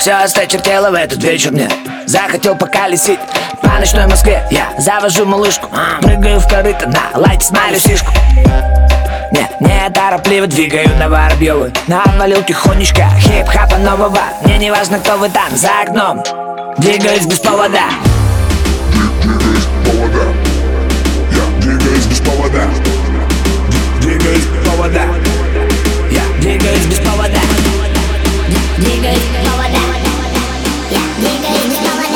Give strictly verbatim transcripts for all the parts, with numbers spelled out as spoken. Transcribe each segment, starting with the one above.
Все осточертело в этот вечер мне. Захотел поколесить по ночной Москве. Я завожу малышку, прыгаю в корыто, на лайте смайлю сишку. Не, не торопливо двигаю на Воробьёвы. Навалил тихонечко хип-хапа нового. Мне не важно, кто вы там за окном. Двигаюсь без повода. Двигаюсь без повода. Я двигаюсь без повода. Я двигаюсь без повода. Двигаюсь без повода. Я двигаюсь без повода.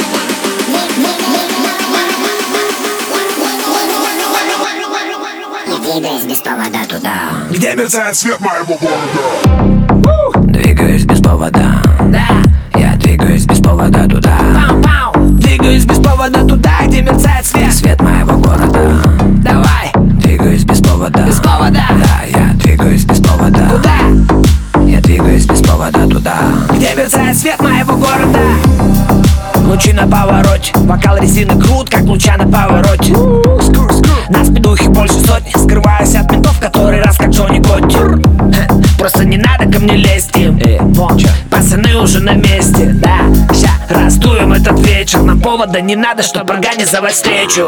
Я двигаюсь без повода туда, Где мерцает свет моего города. Двигаюсь без повода. Да. Я двигаюсь без повода туда. Пау-пау. Двигаюсь без повода туда, где мерцает свет. Свет моего города. Давай. Двигаюсь без повода. Без повода. Да, я двигаюсь без повода. Туда. Я двигаюсь без повода туда, где мерцает свет моего города. Лучи на повороте, бокал резины крут, как луча на повороте. Нас пидухи больше сотни, скрываюсь от ментов, который раз как Джонни Готти. Просто не надо ко мне лезть им. Пацаны уже на месте, да. Ща раздуем этот вечер. Нам повода не надо, чтоб организовать встречу.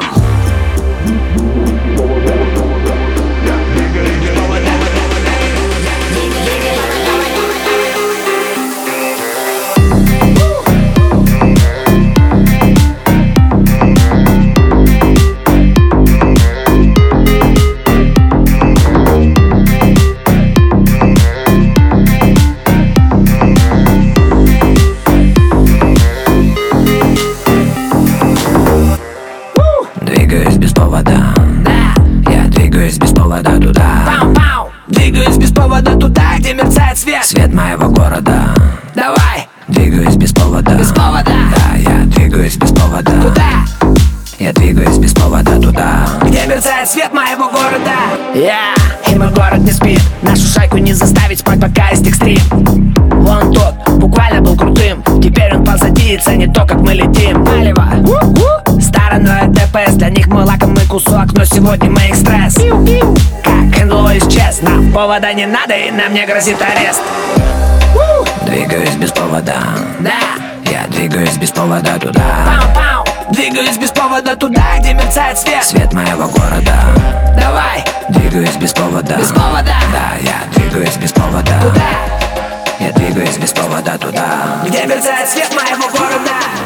Двигаюсь без повода. Да. Я двигаюсь без повода туда. Пау-пау. Двигаюсь без повода туда, где мерцает свет. Свет моего города. Давай. Двигаюсь без повода. Без повода. Да, я двигаюсь без повода. Туда. Я двигаюсь без повода туда, где мерцает свет моего города. Я и мой город не спит. Нашу шайку не заставить спать, пока есть экстрим. Вон тот буквально был крутым. Теперь он позади и ценит то, как мы летим. Палево. Стороной ДПС, для них мы лакомый кусок, но сегодня мы экспресс. Как Хенло исчез, нам повода не надо и нам не грозит арест. Двигаюсь без повода. Да. Я двигаюсь без повода туда. Пау-пау. Двигаюсь без повода туда, где мерцает свет. Свет моего города. Давай. Двигаюсь без повода. Без повода. Да, я двигаюсь без повода. Туда. Я двигаюсь без повода туда, где мерцает свет моего города.